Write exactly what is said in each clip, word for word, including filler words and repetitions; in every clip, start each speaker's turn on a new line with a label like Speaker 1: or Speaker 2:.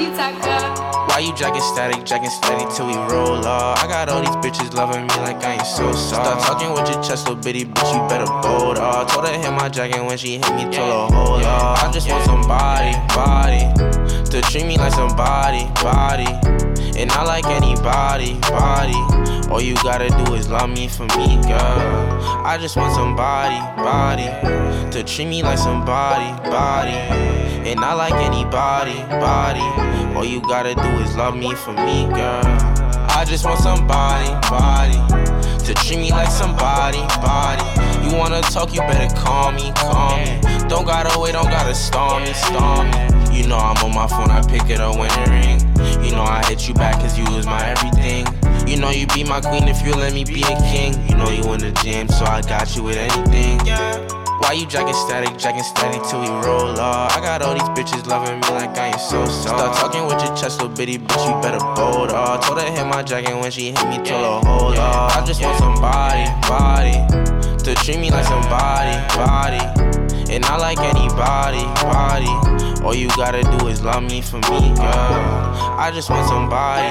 Speaker 1: Why you jacking static, jacking steady till we roll off? I got all these bitches loving me like I ain't so soft. Start talking with your chest, little bitty bitch, you better bold off. Told her hit my jacket when she hit me, told her hold off. I just want somebody, body, to treat me like somebody, body, and not like anybody, body. All you gotta do is love me for me, girl. I just want somebody, body, to treat me like somebody, body, and not like anybody, body. All you gotta do is love me for me, girl. I just want somebody, body, to treat me like somebody, body. You wanna talk, you better call me, call me. Don't gotta wait, don't gotta storm me, storm me. You know I'm on my phone, I pick it up when it ring. You know I hit you back cause you was my everything. You know you be my queen if you let me be a king. You know you in the gym, so I got you with anything. Why you jacking static, jacking steady till we roll off? I got all these bitches loving me like I ain't so soft. Start talking with your chest, little bitty bitch, you better bold off. Told her hit my jacket when she hit me, told her hold off. I just want somebody, body, to treat me like somebody, body, and not like anybody, body. All you gotta do is love me for me, girl. I just want somebody,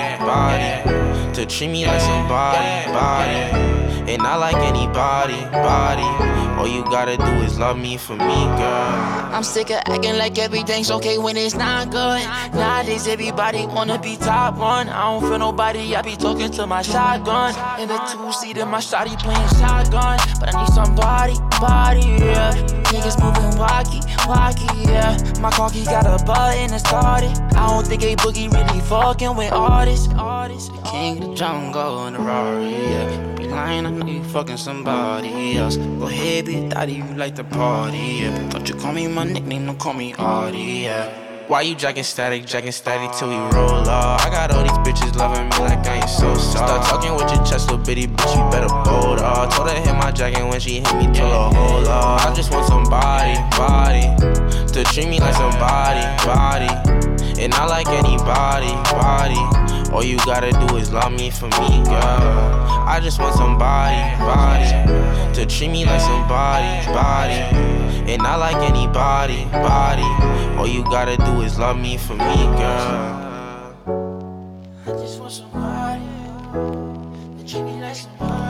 Speaker 1: body, to treat me like somebody, body, and not like anybody, body. All you gotta do is love me for me, girl.
Speaker 2: I'm sick of acting like everything's okay when it's not good. Nowadays everybody wanna be top one. I don't feel nobody, I be talking to my shotgun. In the two-seater, my shawty playing shotgun. But I need somebody, body, yeah. Niggas moving walkie, walkie, yeah. My car key got a button and started. I don't think A Boogie really fucking with artists. The king of the jungle in the Rari, yeah. Be lying, I know you fucking somebody else. Go ahead, be daddy, you like the party, yeah. Don't you call me my nickname, don't call me Artie, yeah.
Speaker 1: Why you jacking static, jacking steady till we roll off? I got all these bitches loving me like I ain't so soft. Start talking with your chest, little bitty bitch, you better bold off. Told her hit my jacket when she hit me, told her hold off. I just want somebody, body, to treat me like somebody, body, and not like anybody, body. All you gotta do is love me for me, girl. I just want somebody, body, to treat me like somebody, body, and not like anybody, body. All you gotta do is love me for me, girl.
Speaker 2: I just want somebody to treat me like somebody.